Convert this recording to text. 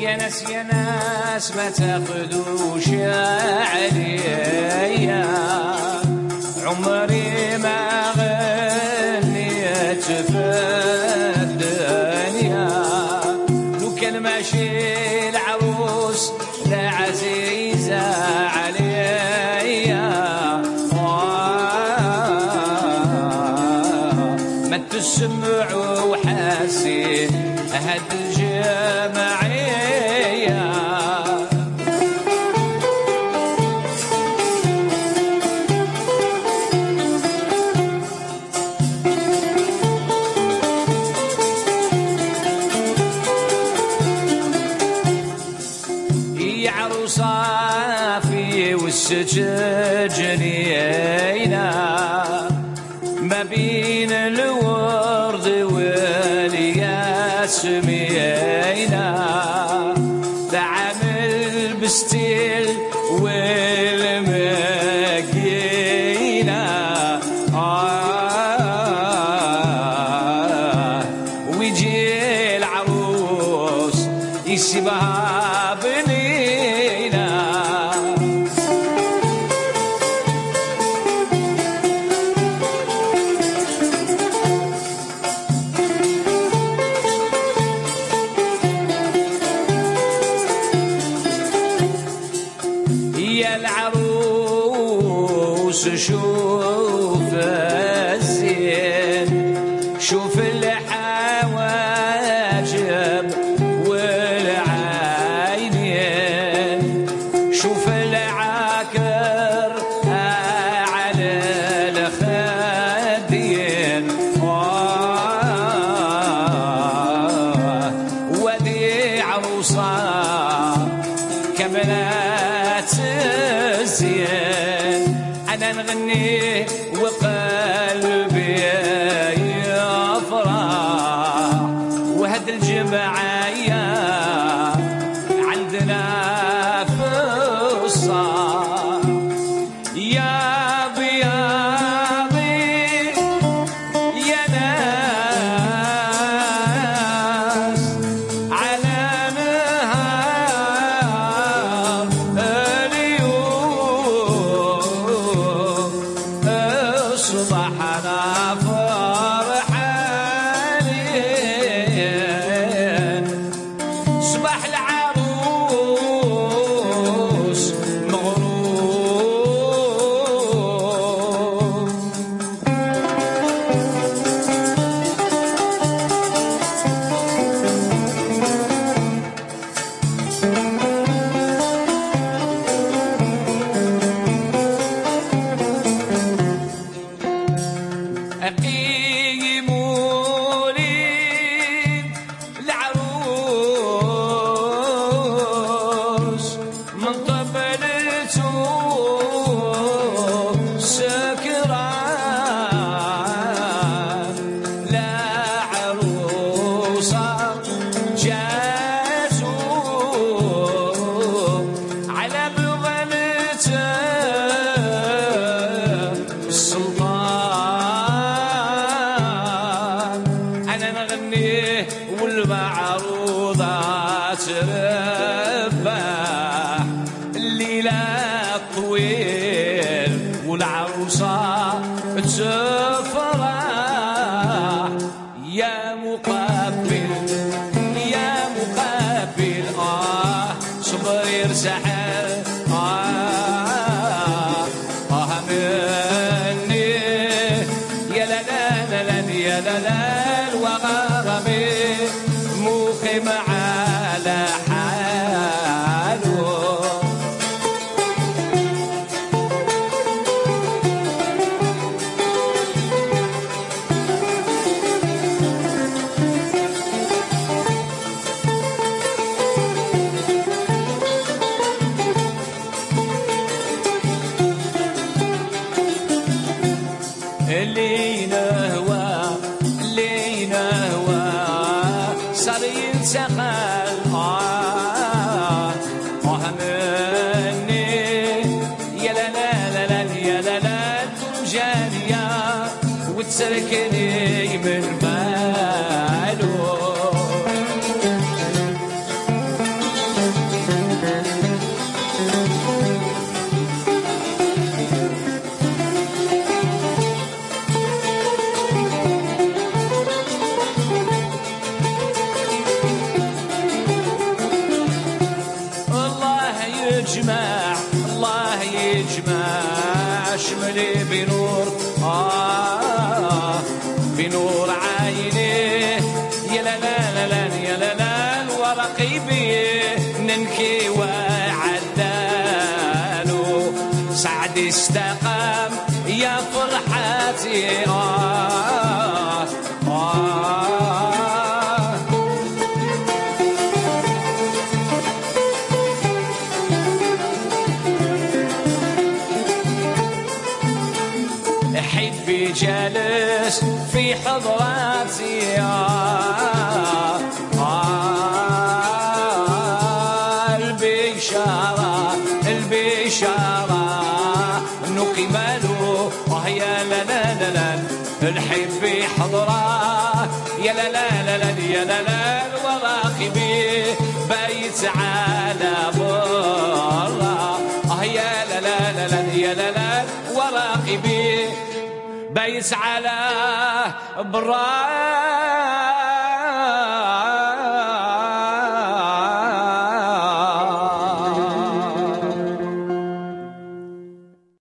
يا ناس ما تاخذوش عليا، عمري ما غنيت في الدنيا، لو كان ماشي العروس لا عزيزة عليا، ما تسمعوا وحاسين هاد الجمعية. يا عروسة في والسجنينا ما بين الورد والياسمينا، تعامل بستيل والمقينا، ويجي العروس يسيبها بنينا. يا العروس شوف الزين، شوف الحواجب والعينين، شوف العكر على الخدين، ودي عروسة كملت الزين، أنا نغني وقلبي يفرح، وهاد الجمعية عندنا في الصاح. يا بياضي يا ناس على نهار اليوم صبحنا فرحانين، صباح العروس مغروب. قيموا لي العروس من طبلته سكران، لا عروسة جاتوا على بغلته السلطان، أنا نغنيه والمعروضة تربح، الليلة طويل والعروسة تفرح. يا مقبل يا مقبل صبر يرسحل مني، يا لا لا لا يا لا لا وغرامي مقيم على حاله. شملي بنور بنور عينيه يا لا لا لا لا يا لا لا ورقيبي ننكي وعدالو سعد استقام يا فرحتي حبي جالس في حضراتي البشارة نقملو يا لا لا لا لا الحب حضره يا لا لا لا لا يا لا لا وراقبي بيت على بره يا لا لا لا لا يا لا لا وراقبي بيت على برا